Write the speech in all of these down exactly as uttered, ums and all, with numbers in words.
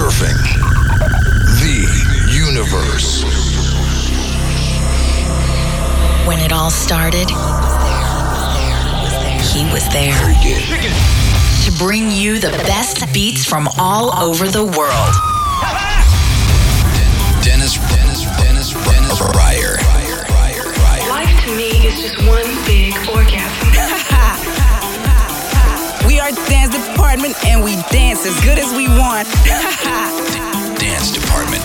Surfing the universe. When it all started, he was there to bring you the best beats from all over the world. Dennis, Dennis, Dennis, Dennis Ruyer. Life to me is just one big orgasm. We are dance department and we dance as good as we want. Dance department.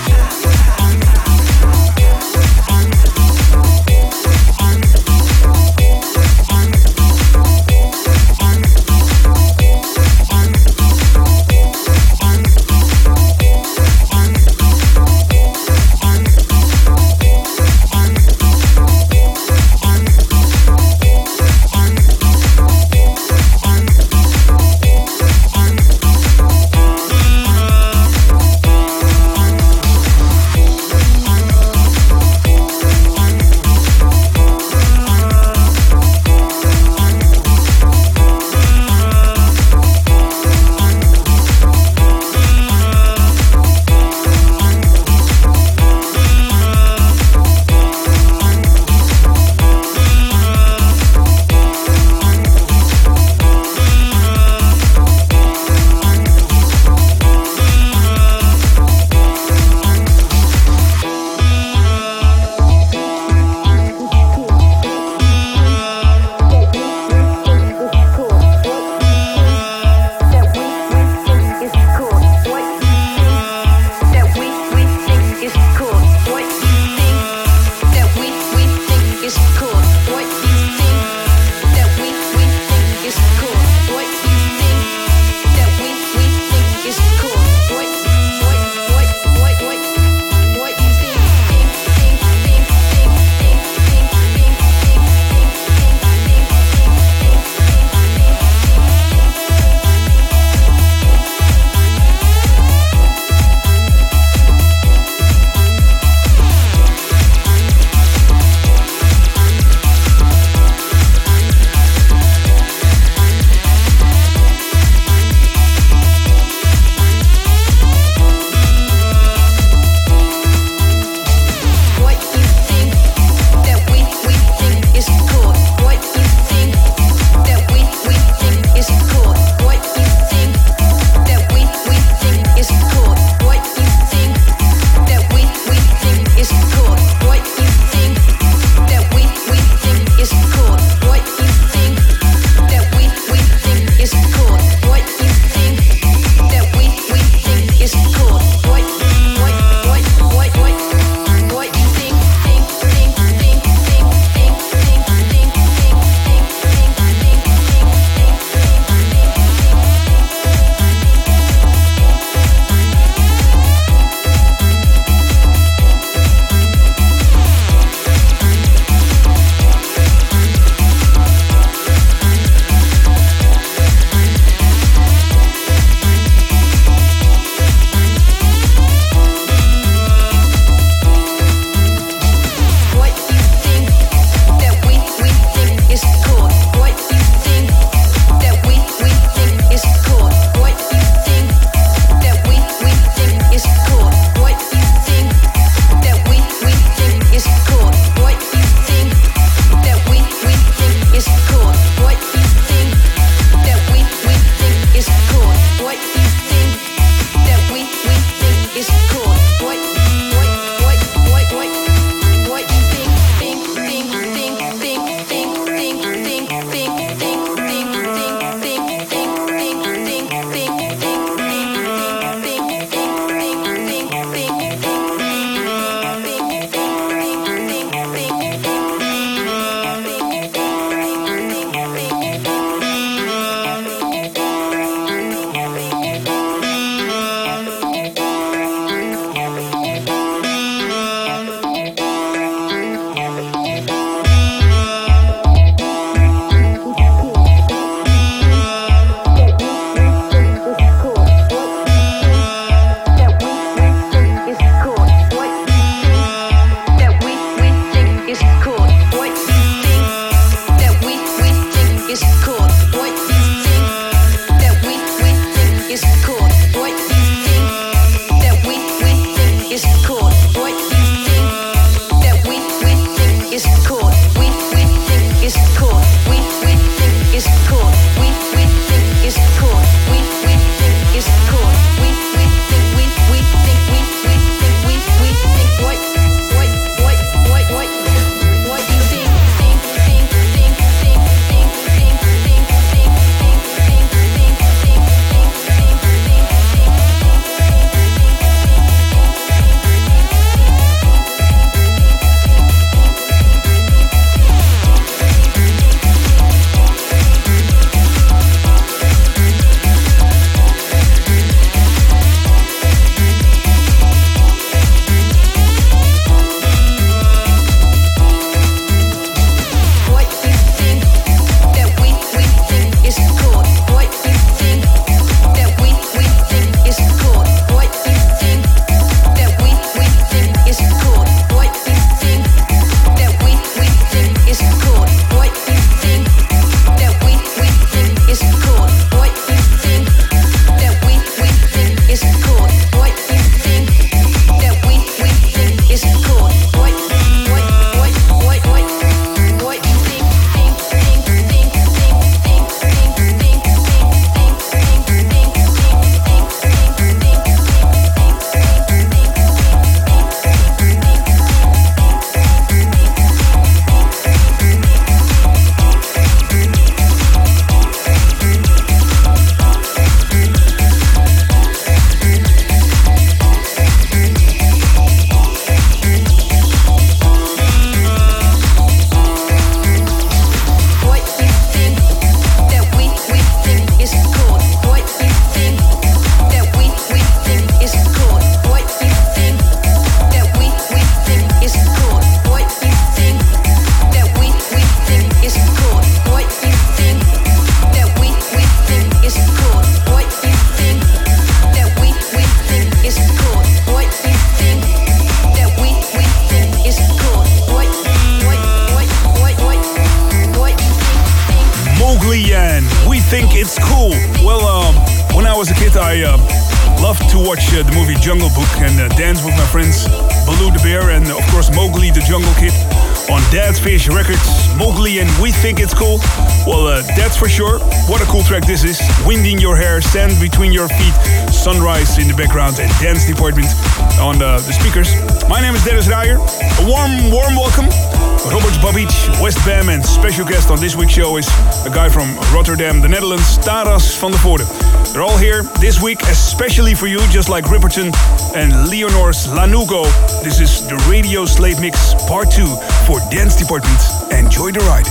honest, I uh, love to watch uh, the movie Jungle Book and uh, dance with my friends Baloo the Bear and of course Mowgli the Jungle Kid on Dad's Fish Records. Mowgli and We Think It's Cool. Well, uh, that's for sure. What a cool track this is. Wind in your hair, sand between your feet, sunrise in the background and dance department on the, the speakers. My name is Dennis Ruijer. A warm, warm welcome. Robert Babic, West Bam, and special guest on this week's show is a guy from Rotterdam, the Netherlands, Taras van der Voorde. They're all here this week, especially for you, just like Ripperton and Leonor's Lanugo. This is the Radio Slave Mix Part two for Dance Department. Enjoy the ride.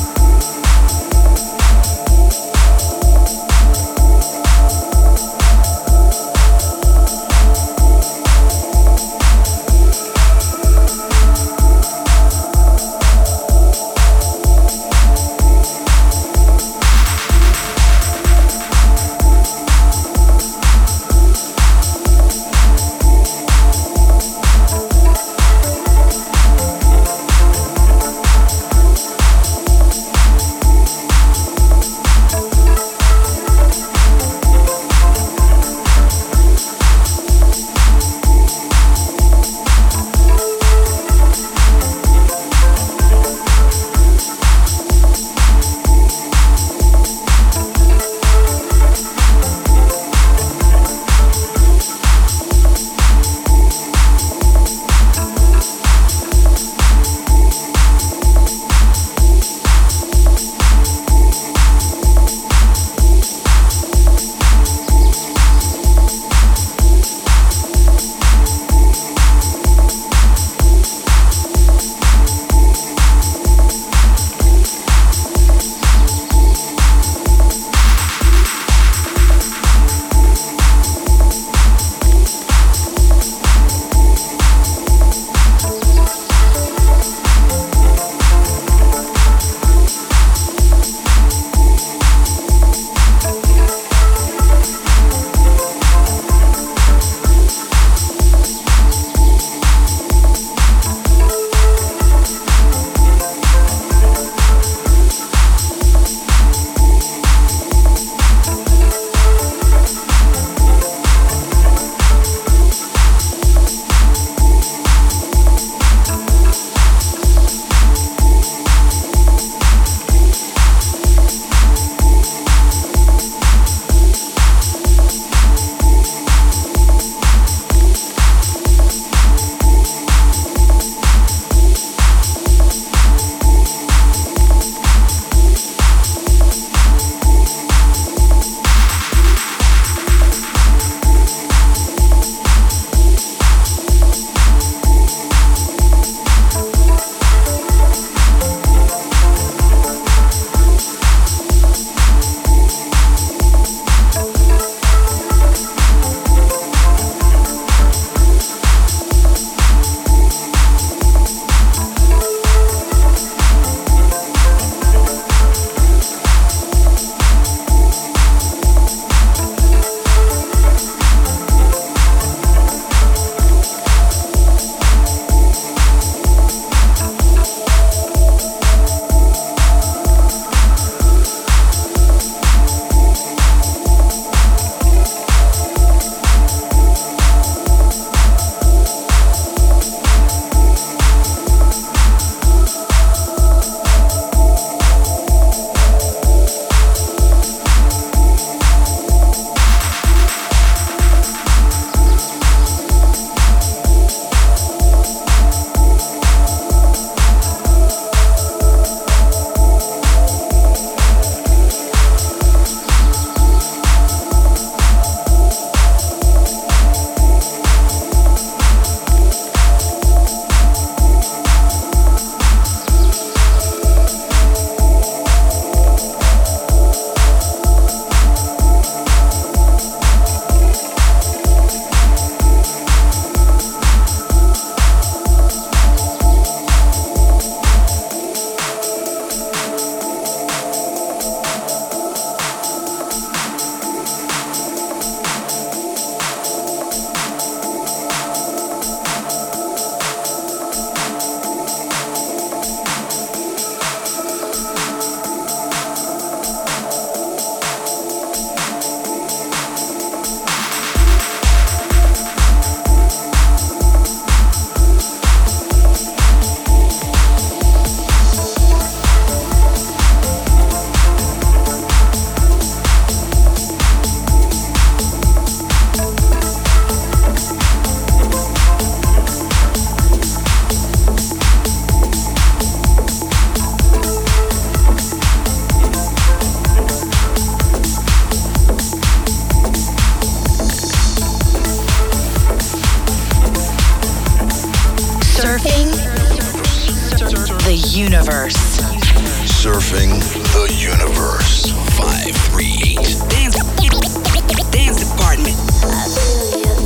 universe. Surfing the universe. five three eight. Dance, dance department. I feel you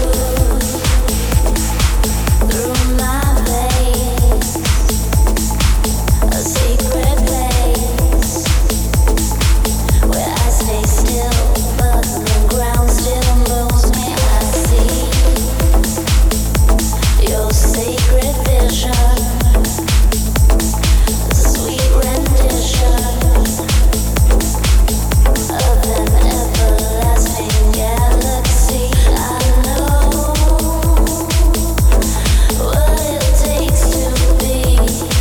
through, through my veins. A secret place where I stay still, but the ground still moves me. I see your sacred vision, the sweet rendition of an everlasting galaxy. I know what it takes to be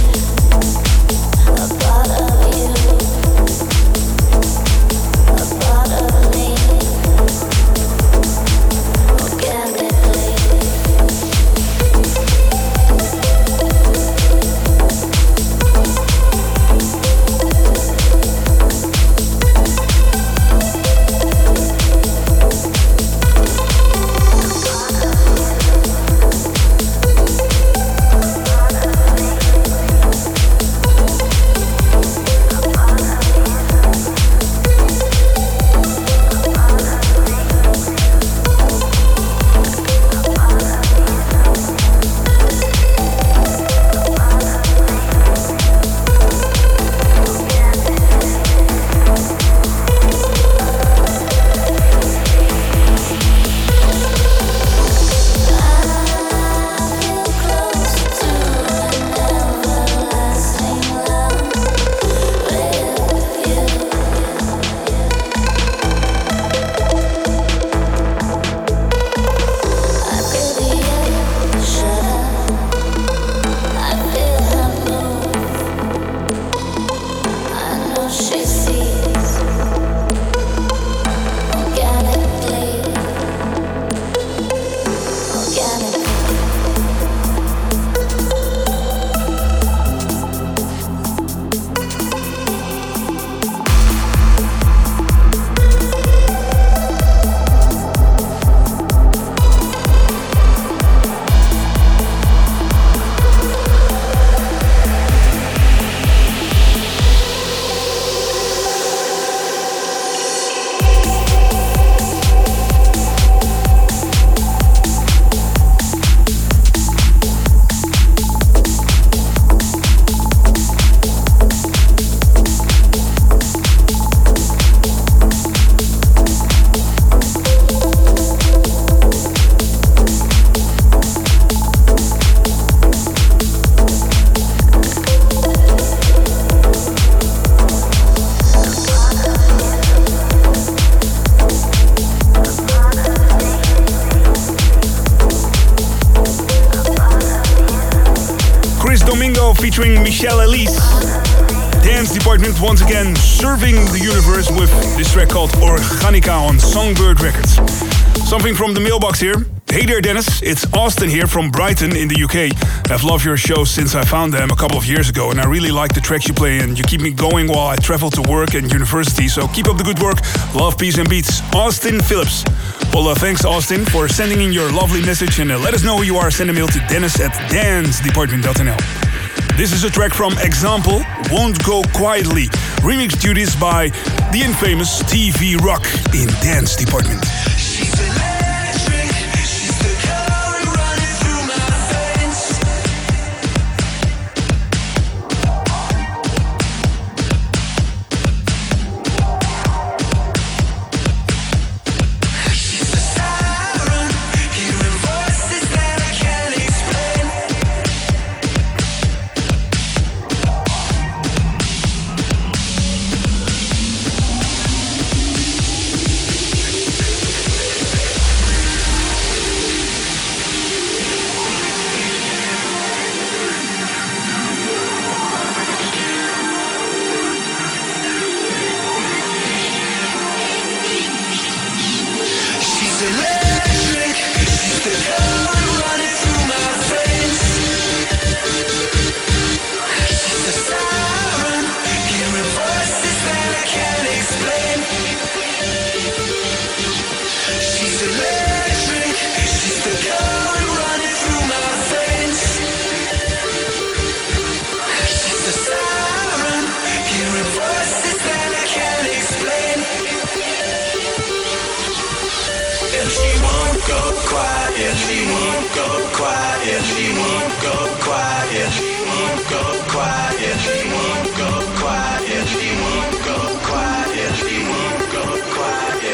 a part of you, a part of me, organically. Featuring Michelle Elise. Dance Department once again serving the universe with this track called Organica on Songbird Records. Something from the mailbox here. Hey there Dennis, it's Austin here from Brighton in the U K. I've loved your show since I found them a couple of years ago and I really like the tracks you play and you keep me going while I travel to work and university, so keep up the good work. Love, peace and beats. Austin Phillips. Well, uh, thanks Austin for sending in your lovely message and uh, let us know who you are. Send a mail to dennis at dance department dot n l. This is a track from Example, Won't Go Quietly, remix duties by the infamous T V Rock in Dance Department. go quiet. She won't go quiet. She won't go quiet. She won't go quiet. She won't go quiet. She won't go quiet. She won't go quiet.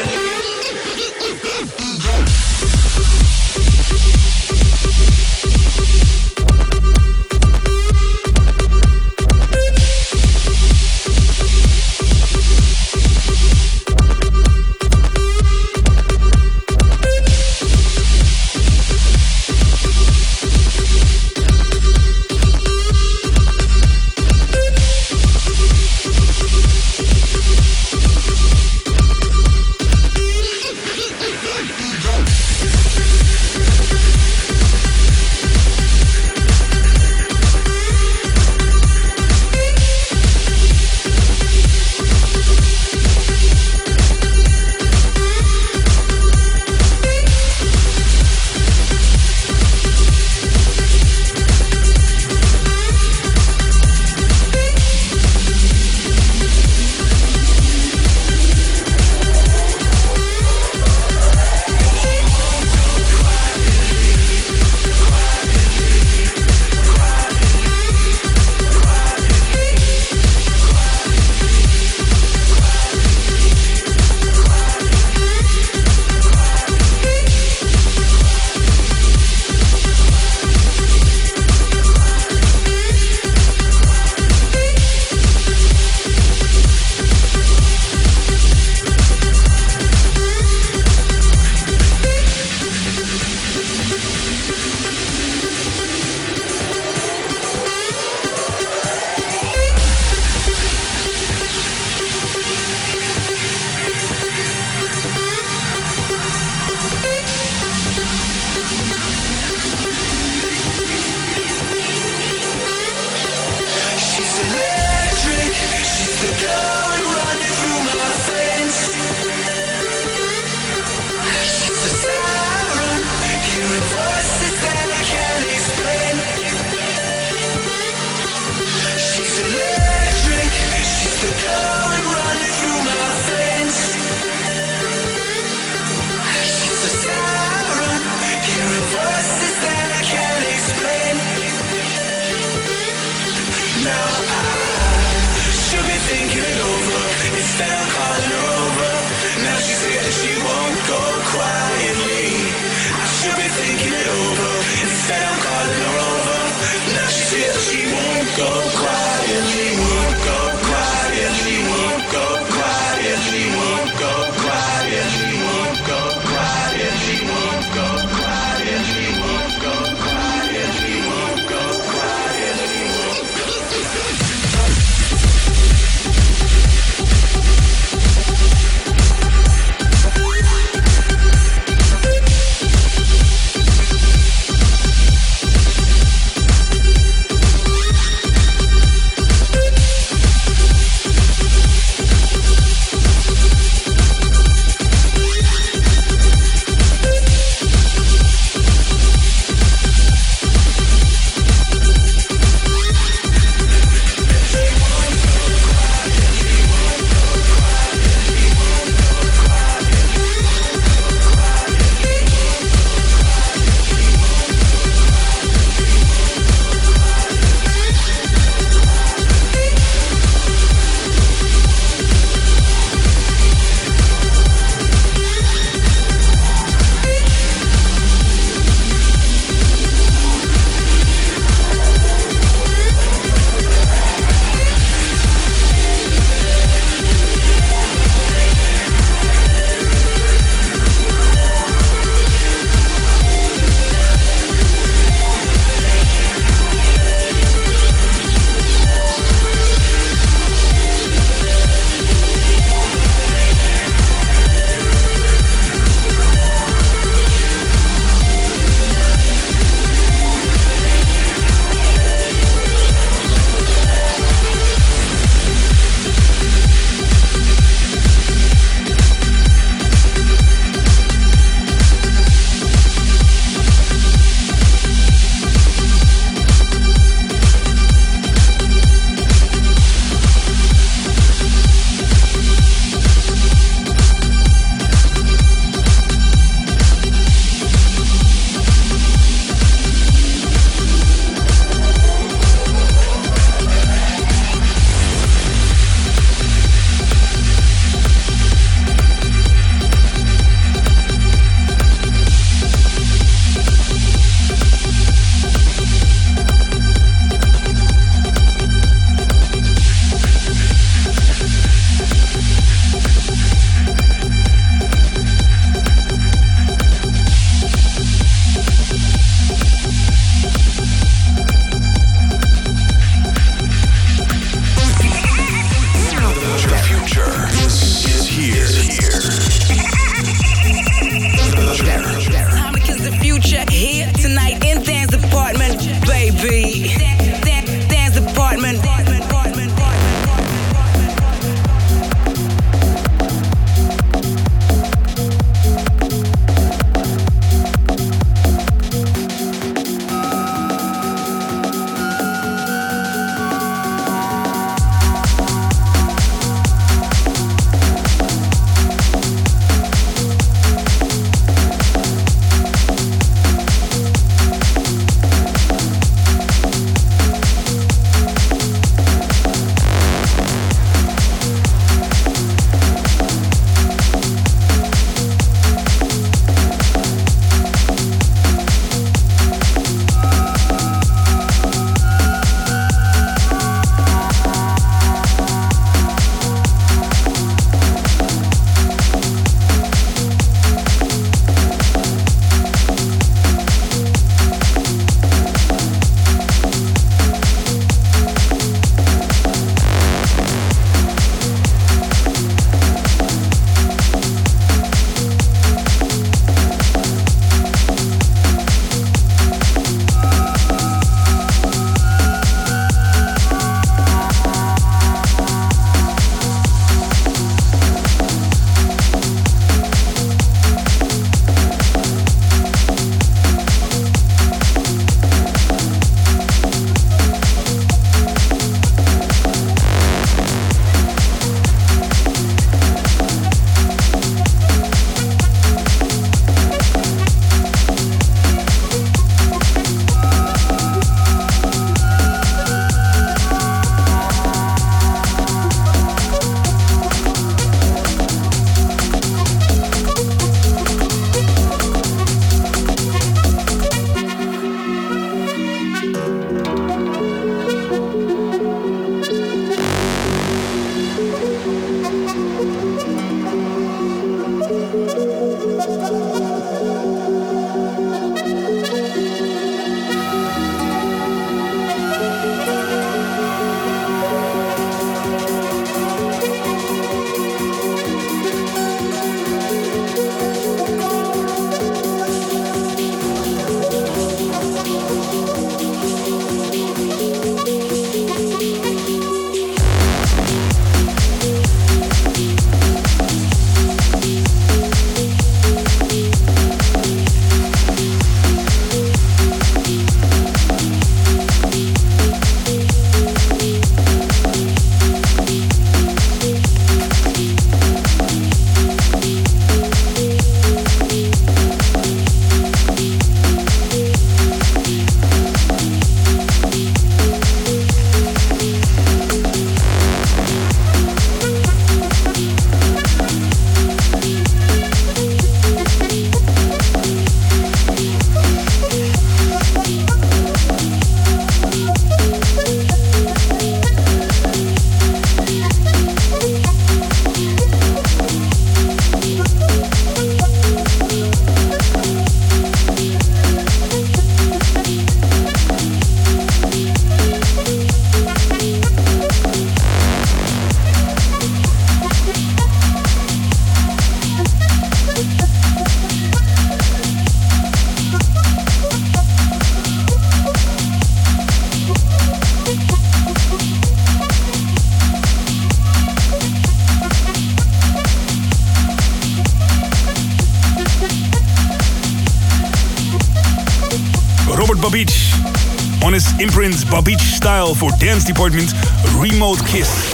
Babich. On his imprint Babich Style for Dance Department, Remote Kiss.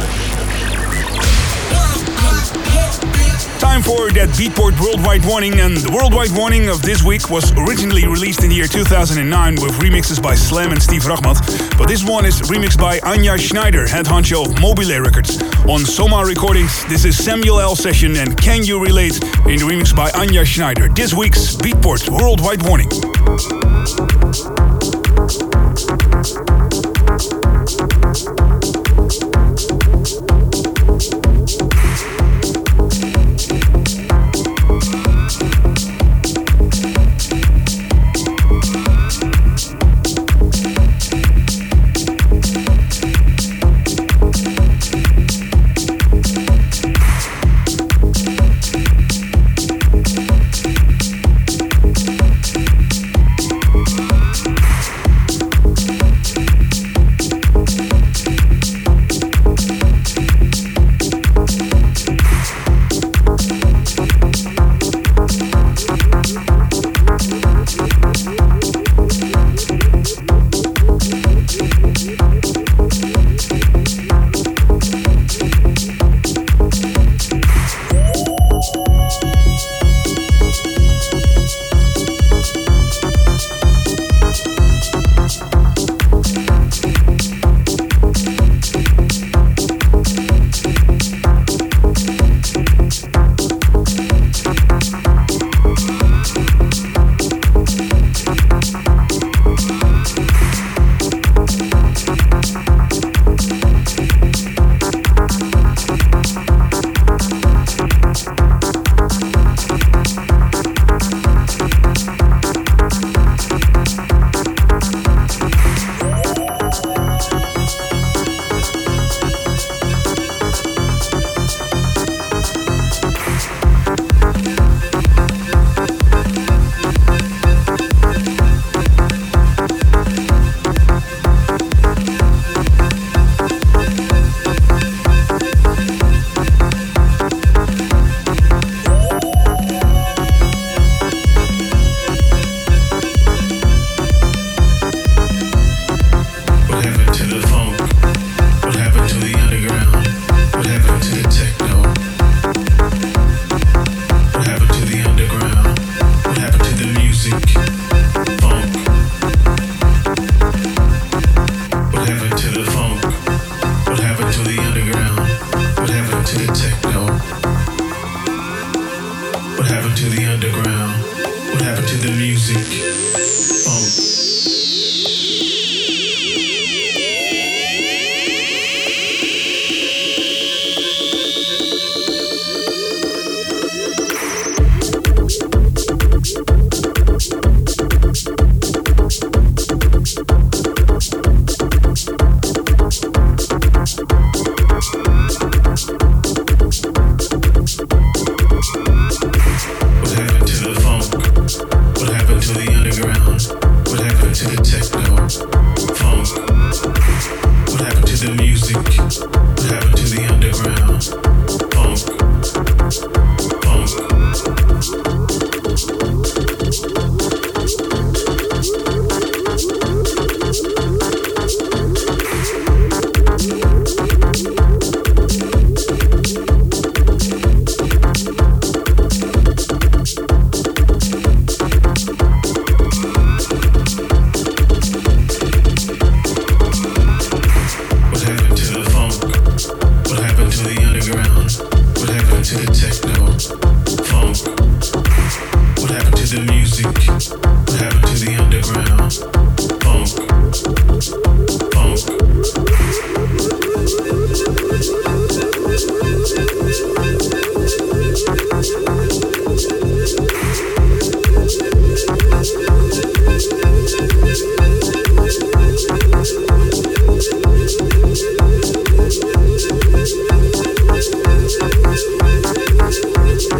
Time for that Beatport Worldwide Warning, and the Worldwide Warning of this week was originally released in the year two thousand nine with remixes by Slam and Steve Rachmat, but this one is remixed by Anja Schneider, head honcho of Mobile Records. On Soma Recordings, this is Samuel L. Session and Can You Relate in the remix by Anja Schneider. This week's Beatport Worldwide Warning.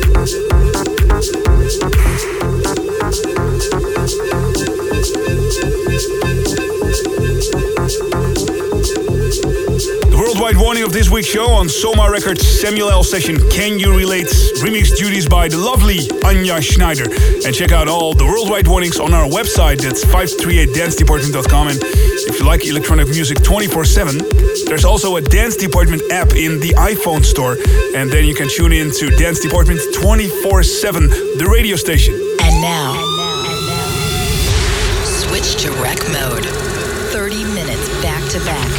We'll be right back. worldwide warning of this week's show on Soma Records Samuel L. session Can You Relate? Remix duties by the lovely Anja Schneider. And check out all the worldwide warnings on our website, that's five three eight dance department dot com. And if you like electronic music twenty-four seven, there's also a Dance Department app in the iPhone store. And then you can tune in to Dance Department twenty-four seven, the radio station. And now, switch to rec mode. thirty minutes back to back.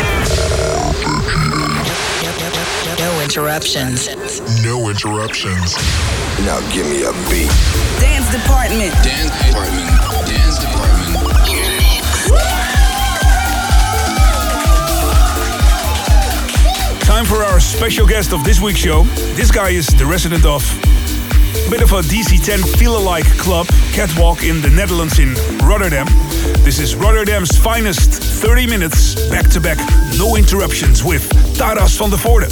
No interruptions. No interruptions. Now give me a beat. Dance Department. Dance Department. Dance Department. Time for our special guest of this week's show. This guy is the resident of a bit of a D C ten feel-alike club, Catwalk in the Netherlands in Rotterdam. This is Rotterdam's finest thirty minutes back-to-back, no interruptions with Taras van der Voorde.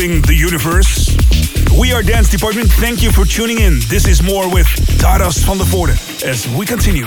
moving the universe. We are Dance Department. Thank you for tuning in. This is more with Taras van der Voorde as we continue.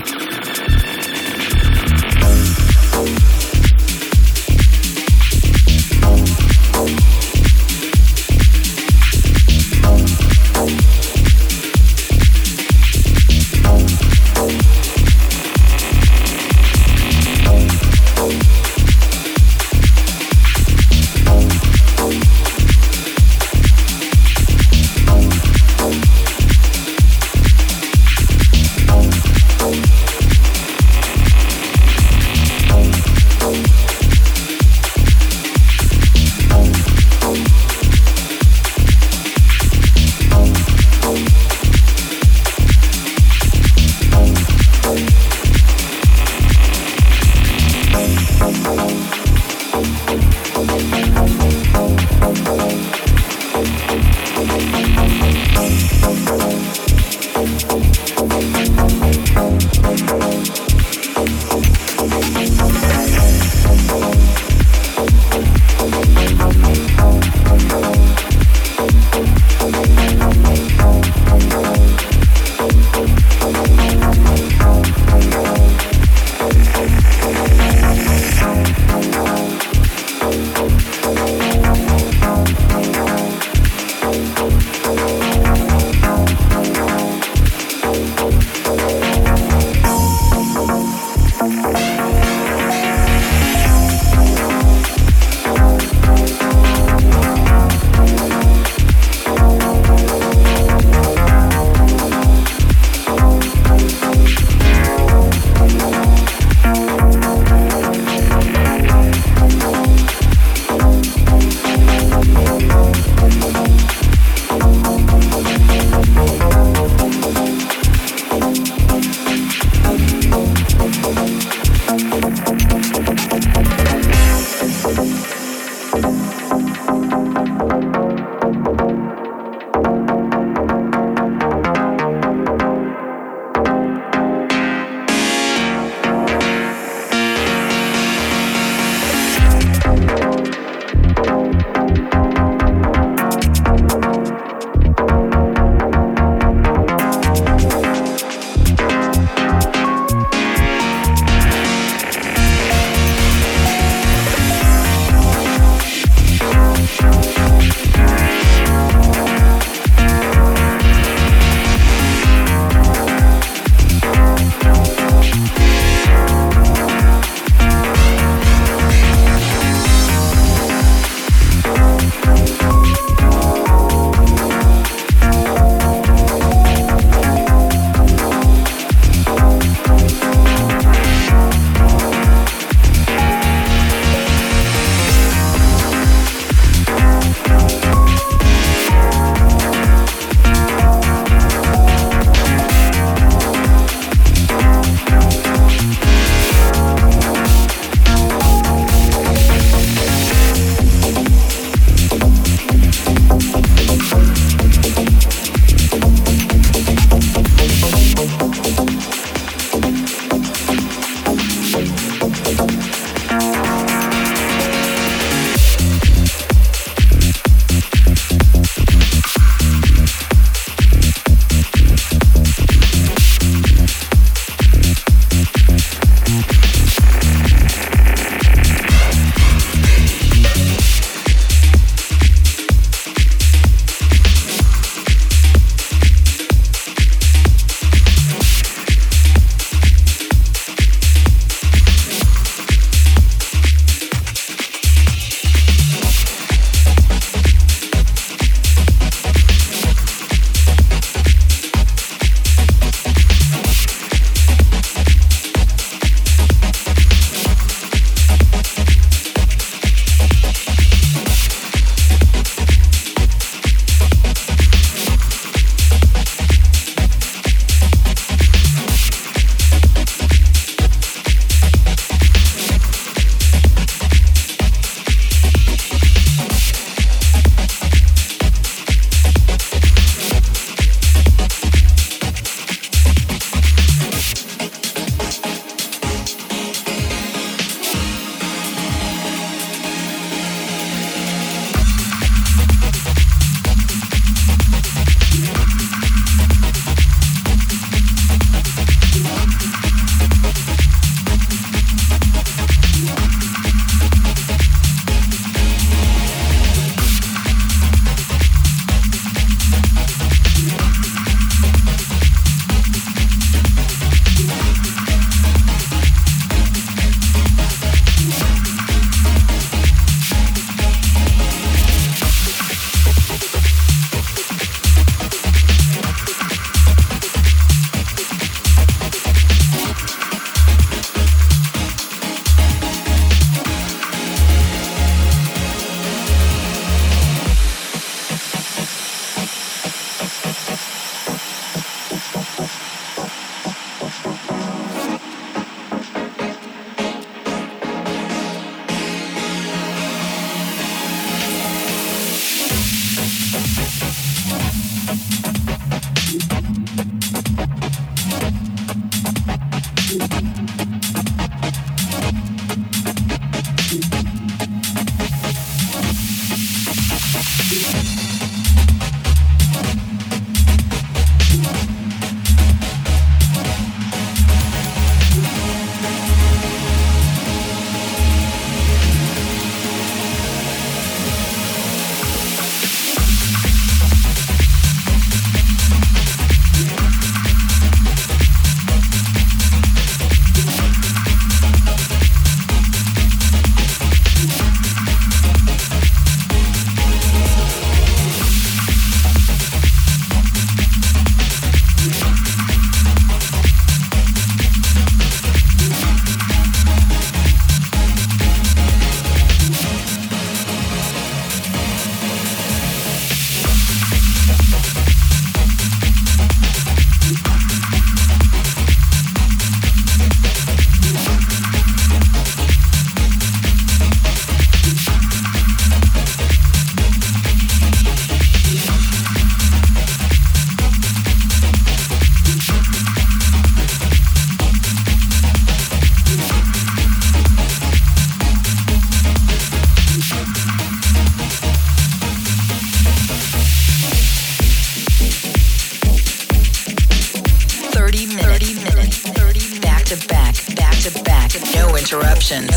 interruptions.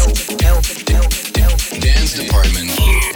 Dance Department.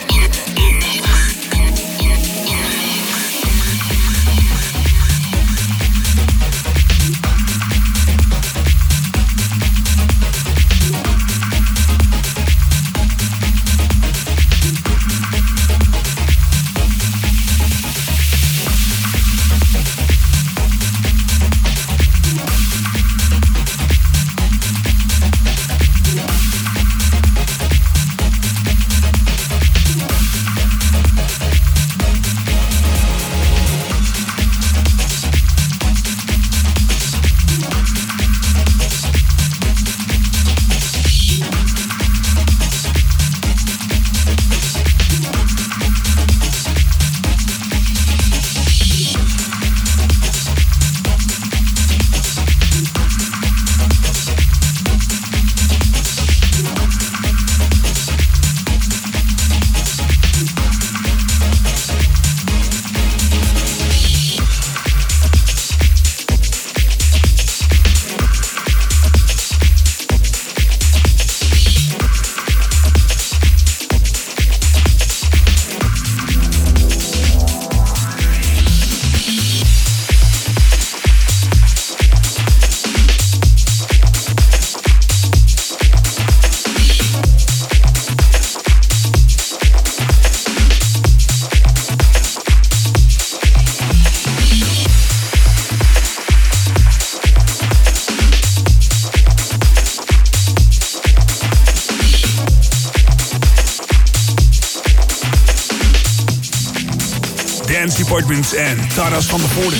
Dance Department en Taras van der Voorde.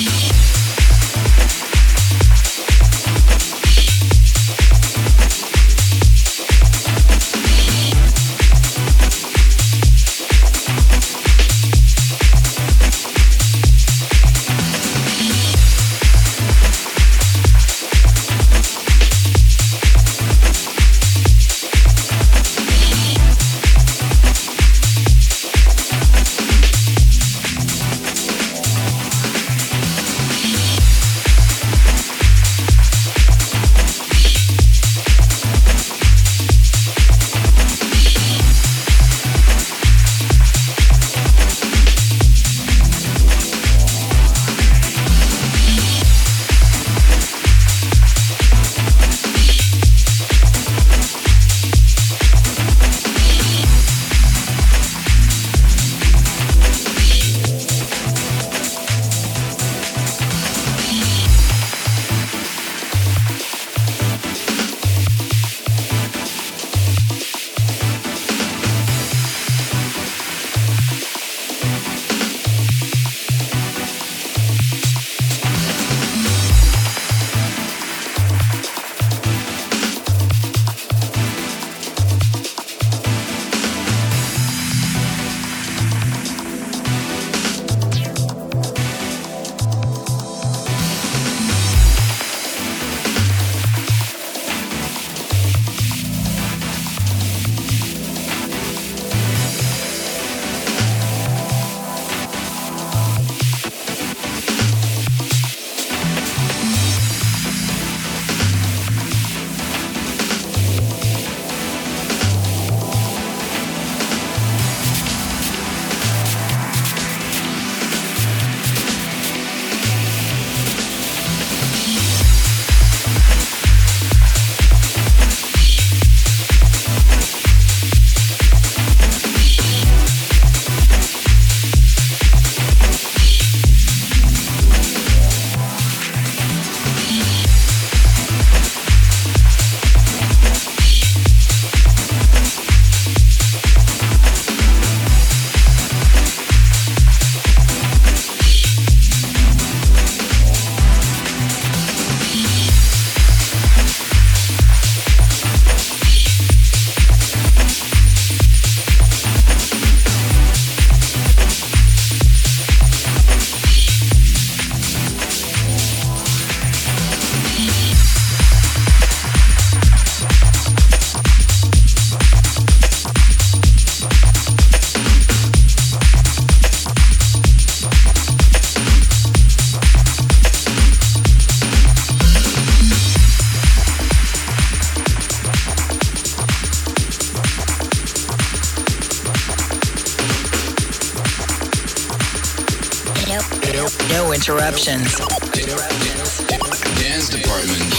interruptions. Dance Department.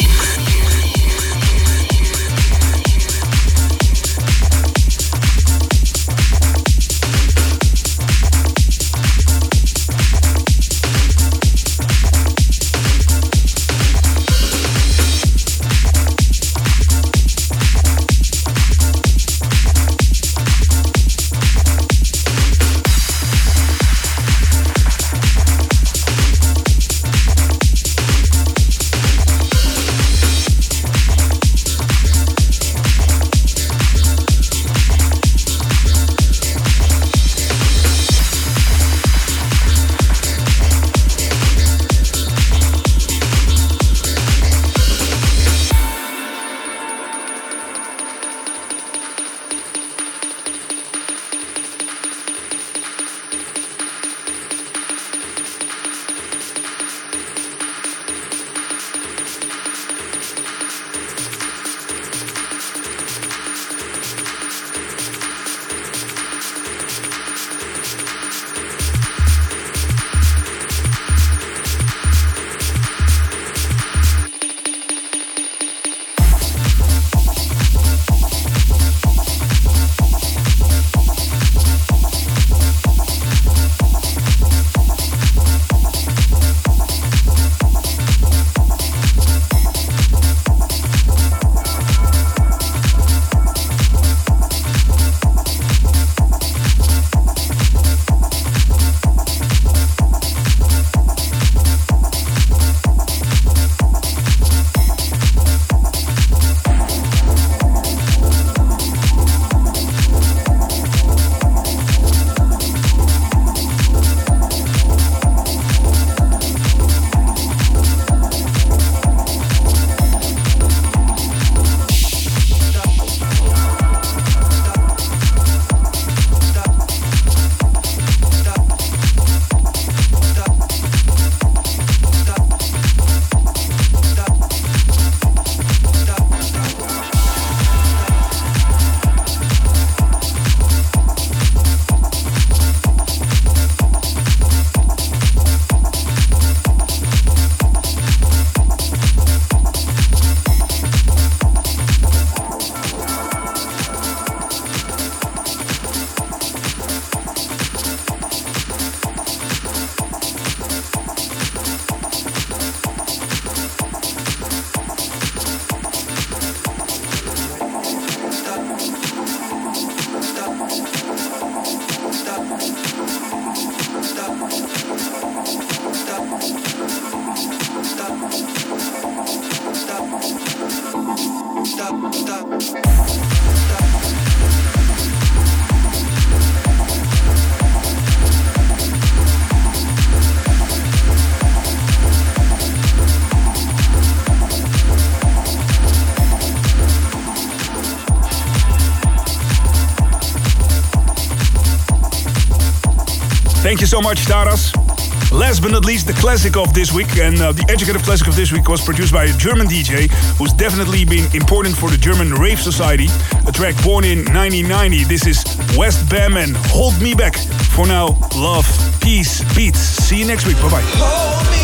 Thank you so much, Taras. Last but not least, the classic of this week. And uh, the educative classic of this week was produced by a German D J who's definitely been important for the German Rave Society. A track born in nineteen ninety. This is West Bam and Hold Me Back. For now, love, peace, beats. See you next week. Bye-bye.